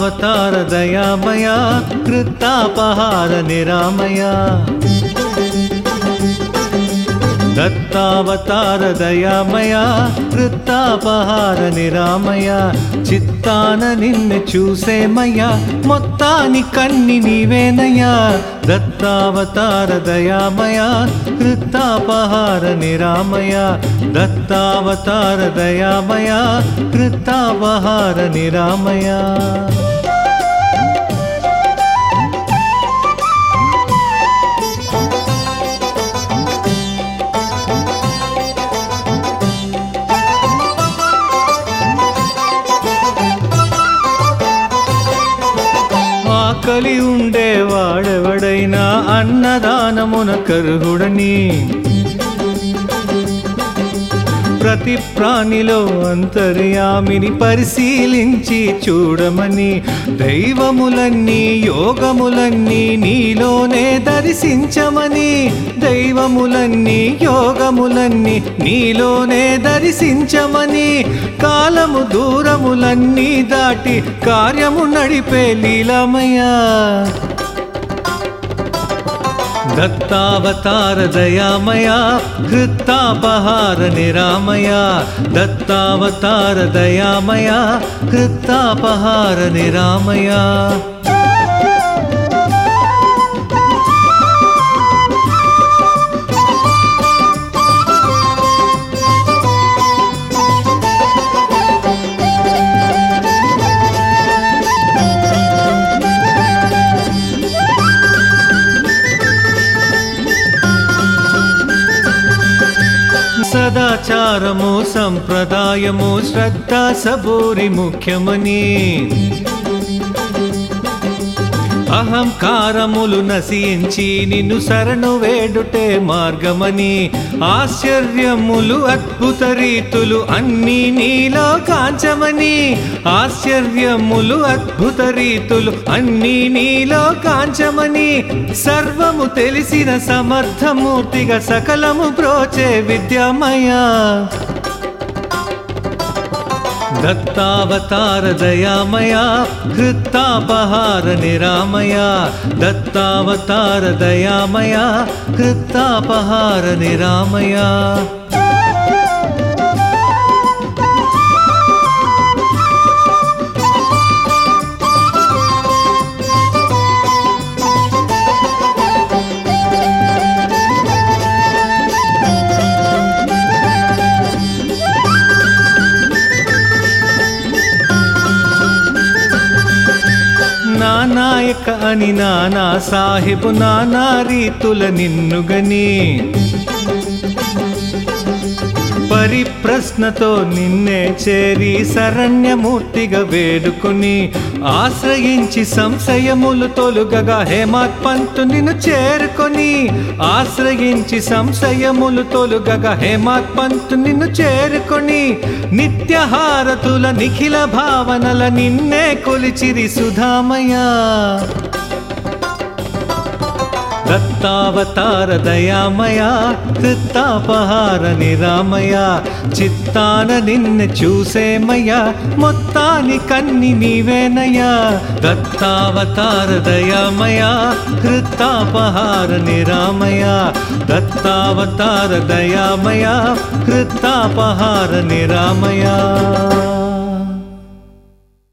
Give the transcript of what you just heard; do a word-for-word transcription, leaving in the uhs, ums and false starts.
దత్తావతార దయామయ కృతాపహార నిరామయ దత్తావతార దయామయ కృతాపహార నిరామయ చిత్తాన నిన్ను చూసేమయ్యా మొత్తాని కన్ని నీవేనయ్యా దత్తావతార దయామయ కృతాపహార నిరామయ దత్తావతార దయామయ కృతాపహార నిరామయ ఆకలి ఉండేవాడెవడైనా అన్నదానమున కర్హుడని ప్రతి ప్రాణిలో అంతర్యామిని పరిశీలించి చూడమని దైవములన్నీ యోగములన్నీ నీలోనే దర్శించమని దైవములన్నీ యోగములన్నీ నీలోనే దర్శించమని కాలము దూరములన్నీ దాటి కార్యము నడిపే లీలమయ్యా దత్తావతార దయామయ కృతాపహార నిరామయ దత్తావతార దయామయ కృతాపహార నిరామయ సదాచారము సంప్రదాయము శ్రద్ధ సబూరి ముఖ్యమని అహంకారములు నశించి నిన్ను శరణు వేడుటే మార్గమని ఆశ్చర్యములు అద్భుత రీతులు అన్నీ నీలో కాంచమని ఆశ్చర్యములు అద్భుత రీతులు అన్నీ నీలో కాంచమని సర్వము తెలిసిన సమర్థమూర్తిగా సకలము బ్రోచే విద్యామయ దత్తావతార దయామయ కృతాపహార నిరామయ దత్తావతార దయామయ కృతాపహార నిరామయ నాయక అని నానా సాహిబు నానా రీతుల నిన్నుగని పరిప్రశ్నతో నిన్నే చేరి శరణ్యమూర్తిగా వేడుకొని ఆశ్రయించి సంశయములు తొలుగగా హేమాత్ పంతు నిన్ను చేరుకొని ఆశ్రయించి సంశయములు తొలుగగా హేమాత్ పంతు నిన్ను చేరుకొని నిత్యహారతుల నిఖిల భావనల నిన్నే కొలిచిరి సుధామయ దత్తావతార దయామయ కృతాపహార నిరామయ చిత్తాన నిన్ను చూసేమయ్యా మొత్తాని కన్ని నీవేనయ్యా దత్తావతార దయామయ కృతాపహార నిరామయ దత్తావతార దయామయ కృతాపహార నిరామయ